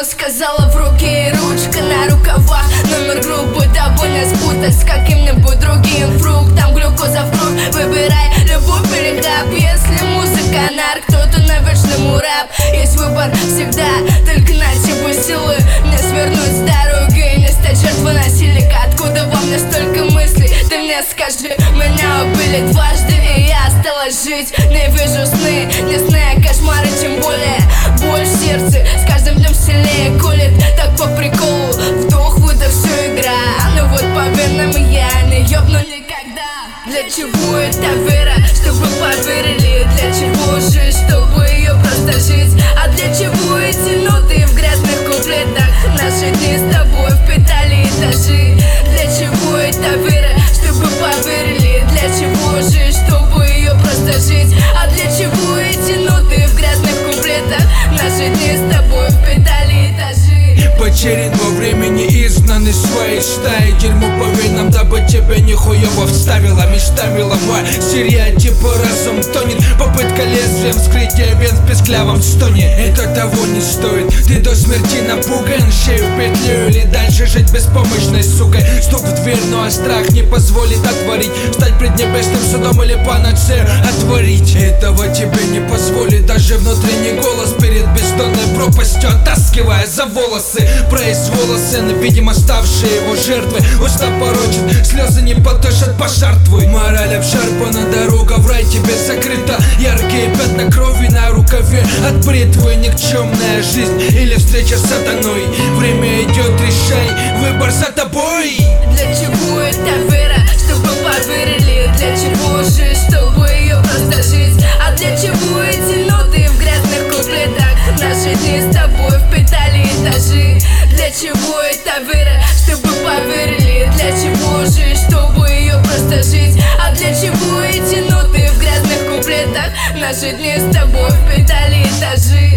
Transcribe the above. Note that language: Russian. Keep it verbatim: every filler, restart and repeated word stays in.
сказала в руке, ручка на рукавах. Номер группы, дабы не спутать с каким-нибудь другим фруктом. Глюкоза в кровь, выбирай любовь или хап. Если музыка нарк, кто-то навечно рэп. Есть выбор всегда, только на тебе силы не свернуть с дороги, не стать жертвой насильника. Откуда во мне столько мыслей? Ты мне скажи. Меня убили дважды, и я осталась жить. Не вижу сны, не сны, а кошмары, тем более боль в сердце с каждым днем сильнее колет. Так по приколу, вдох, выдох, все игра. Но вот поверь нам, я не ёбну никогда. Для чего эта вера? Чтобы поверили. Для чего жить? Чтобы ее просто жить. А для чего эти ноты в грязных куплетах? Наши дни с тобой впитали этажи. Для чего эта вера? Чтобы поверили. Для чего жить? Чтобы ее просто жить. А для чего эти ноты в грязных куплетах? Наши дни с тобой впитали этажи. Потерян во времени, изгнаны своей стаи. Дерьмо по венам, дабы тебя нихуево вставила. Мечтами ломай, стереотипы, разум тонет. Попытка лезвием вскрытия вен в песклявом стоне. Это того не стоит, ты до смерти напуган. Шею в петлю или дальше жить беспомощной сукой. Стук в дверь, но а страх не позволит отворить. Встать пред небесным судом или панацею отворить. Этого тебе не позволит даже внутренний голос перед бездонной пропастью, оттаскивая за волосы. Произвола сцены, видимо, ставшие его жертвы. Уста порочат, слезы не потушат пожар твой. Мораль обшарпана, дорога в рай тебе закрыта. Яркие пятна крови на рукаве от бритвы. Никчемная жизнь или встреча с сатаной. Время идет, решай, выбор за тобой. Для чего эта вера? Чтобы поверили. Для чего жить? Чтобы ее просто жить. А для чего эти ноты в грязных куплетах? Наши дни с тобой впитали этажи. Для чего эта вера? Чтобы поверили. Для чего жить? Чтобы ее просто жить. А для чего эти ноты в грязных куплетах? Наши дни с тобой впитали этажи.